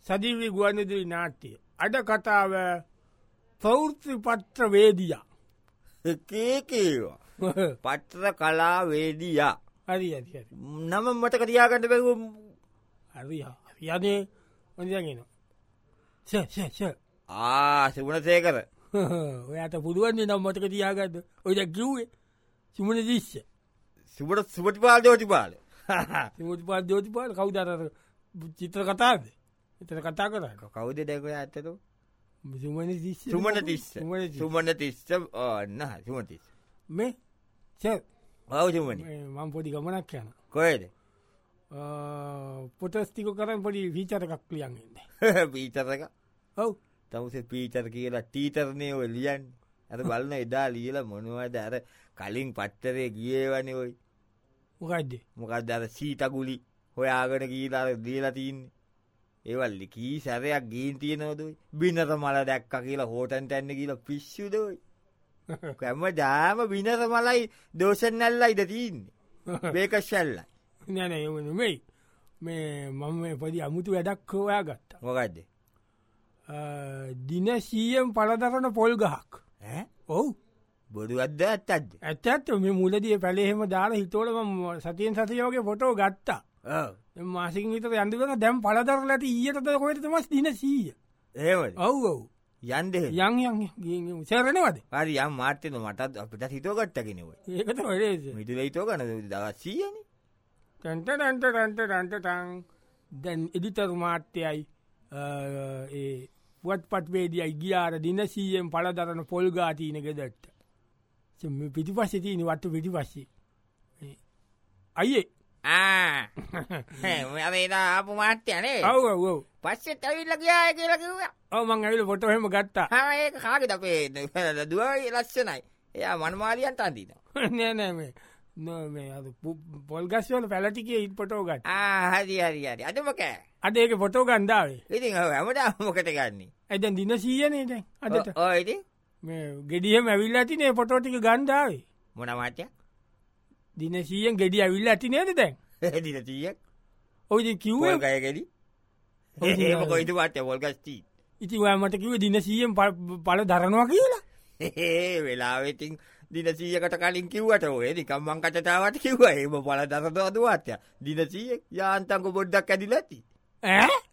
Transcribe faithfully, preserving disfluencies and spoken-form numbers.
සජීවී ගුවන්විදුලි නාට්‍ය අද කතාව ප්‍රවෘත්ති පත්‍ර වේදියා කේකේවා පත්‍ර කලා වේදියා හරි හරි හරි නම මතක තියාගන්න බැරුව හරි යනේ ඔඳගෙන ෂ ෂ ෂ ආ සුගුණසේකර ඔයාට පුළුවන්නේ නම් මතක තියාගන්න ඔය දැන් කිව්වේ සුමන දිස්ස සුබට සුබටිපාල දෝතිපාල සුමතිපාල දෝතිපාල කවුද අර චිත්‍ර කතාවද එතන කතා කරා කවුද දැන් ඔය ඇත්තට සුමන දිස්ස සුමන තිස්ස සුමන තිස්ස ඔන්න සුමන තිස්ස මේ ෂ ඔව් සුමනි මම පොඩි ගමනක් යනවා කොහෙද පොටස් ටික කරන් පොඩි ෆීචර් එකක් ලියන් ඉන්නේ පීචර් එක ඔව් තමුසේ පීචර් කියලා ටීචර්නේ ඔය ලියන්නේ අර බලන එදා ලියලා මොනවද අර කලින් පත්තරේ ගියේ වනේ ඔය මොකද්ද මොකද්ද අර සීතගුලි හොයාගෙන ගිහලා අර දීලා තින්නේ ඒවල් කී සැරයක් ගින් තියනවද ඔය බිනර මල දැක්කා කියලා හොටන්ට යන්න කියලා පිස්සුද ඔය හැමදාම බිනර මලයි දෝෂන් නැල්ලයිද තින්නේ බේකෂල්ලයි නෑ නෑ එමු නෙමෙයි මේ මම මේ පොඩි අමුතු වැඩක් හොයාගත්තා මොකද්ද දින සීයෙන් පළදරන පොල් ගහක් ඈ ඔව් බොරුවක්ද ඇත්තක්ද ඇත්ත ඇත්ත මේ මුලදී පැලේ එහෙම දාලා හිතවල මම සතියෙන් සතිය වගේ ෆොටෝ ගත්තා ඔව් දැන් මාසෙකින් විතර යන්න දුන්නා දැන් පළදරලා ඇති ඊයටද කොහෙද තමයි දින සීය එහෙමද ඔව් ඔව් යන්ද යන් යන් ගින් සරණවද හරි යම් මාර්තේ මටත් අපිට හිතව ගත්ත කෙනෙක් ඔය ඒක තමයි රේස මිදුල හිතව ගන්න දවස් සීයනේ ටන්ට ටන්ට ටන්ට ටන්ට ටන් දැන් එඩිටර් මාත්‍යයි ඒ පුවත්පත් වේදිකයි ගියාර දින සීයෙන් පළදරන පොල් ගහ තියෙන ගෙදරට පිටිපස්සේ තියෙන වට්ටු පිටිපස්සේ අයියේ ආ මම එදා ආපු මාත්‍යනේ ඔව් ඔව් ඔව් පස්සෙත් ඇවිල්ලා ගියා කියලා කිව්වා ඔව් මං ඇවිල්ලා ෆොටෝ එහෙම ගත්තා ආ ඒක කාගේද අපේ දුවයි ලස්සනයි එයා මනමාලියන්ට අඳිනවා නෑ නෑ මේ නෝ මේ අද පොල් ගස් වල පැල ටිකේ ඉත් ෆොටෝ ගත්තා ආ හරි හරි හරි අද මොකෑ අද ඒක ෆොටෝ ගන්න ආවේ ඉතින් ඔව් හැමදාම මොකට ගන්නෙ ඒ දැන් දින සීයනේ දැන් අදට ඔව් ඉතින් මේ ගෙඩියෙම ඇවිල්ලා තිනේ ෆොටෝ ටික ගන්න ආවේ මොන මාත්‍ය දින සීයෙන් ගෙඩි ඇවිල්ලා ඇති නේද දැන් දින සීයක් ඔය ඉතින් කිව්වේ පොල් ගය ගෙඩි ඒක කොයිද මාත්‍ය පොල් ගස් තී ඉතින් ඔයා මට කිව්වේ දින සීයෙන් පළ දරනවා කියලා ඒ වෙලාවෙ ඉතින් දින සීයකට කලින් කිව්වට ඔය නිකම් මං කටටාවට කිව්වා එහෙම පළ දරනවා දුවාත්‍ය දින සීයක් යාන්තම් පොඩ්ඩක් ඇදිලා ඇති ඈ